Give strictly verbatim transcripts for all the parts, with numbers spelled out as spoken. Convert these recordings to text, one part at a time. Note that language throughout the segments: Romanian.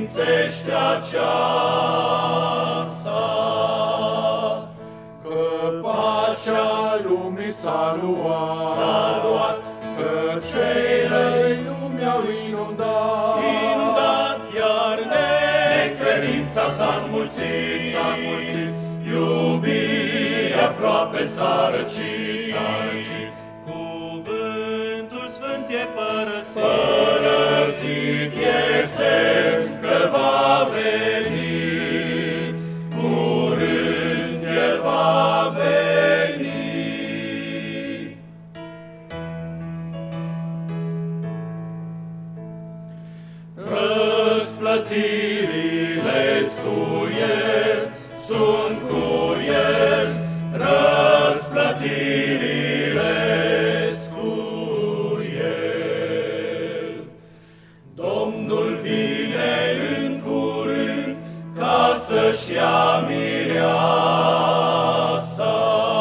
sfințește aceasta, că pacea lumii s-a luat, s-a luat, că cei răi lumii au inundat, inundat, iar necredința s-a înmulțit, s-a înmulțit, iubirea aproape s-a răcit, s-a răcit. Cuvântul Sfânt e părăsit, Părăsit e semn că va veni, curând El va veni. Răsplătirile-s cu El, sunt cu El, răsplătirile-s cu El. Domnul vine în curând ca să-și ia mireasa,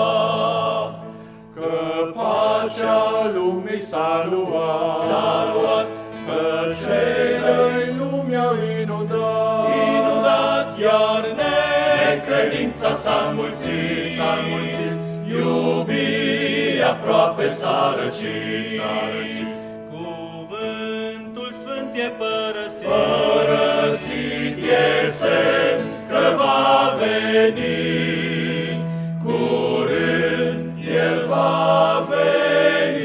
că pacea lumii s-a luat, s-a luat, că cei răi lumii au inundat, inundat, iar necredința s-a înmulțit, s-a înmulțit, iubirea aproape s-a răcit, s-a răcit. Cuvântul Sfânt e părăsit, Părăsit e semn că va veni, curând El va veni.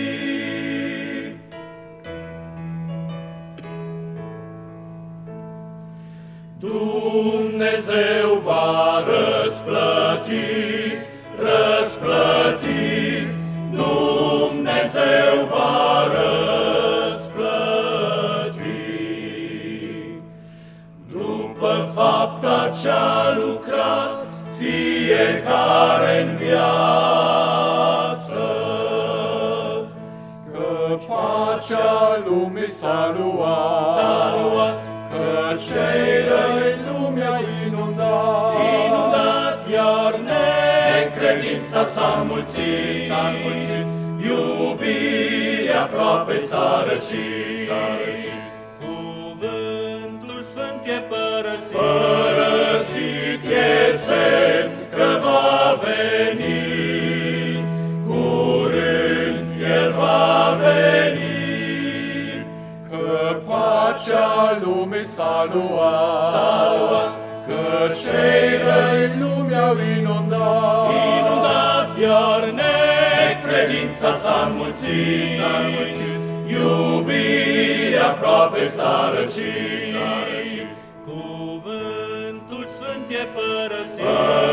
Dumnezeu va răsplăti, răsplăti, Dumnezeu va răsplăti. După fapta ce-a lucrat fiecare în viață, că pacea lumii s-a luat, s-a luat, că cei răi lumii a inundat, inundat, iar necredința s-a înmulțit, s-a înmulțit, iubirea aproape s-a răcit, s-a răcit. Cuvântul Sfânt e părăsit, Părăsit e semn că va veni, curând El va veni, că pacea lumii s-a luat, s-a luat, că cei răi lumii au inundat, inundat, iar necredința s-a înmulțit, s-a înmulțit, iubirea aproape s-a răcit, s-a răcit. Cuvântul Sfânt e părăsit,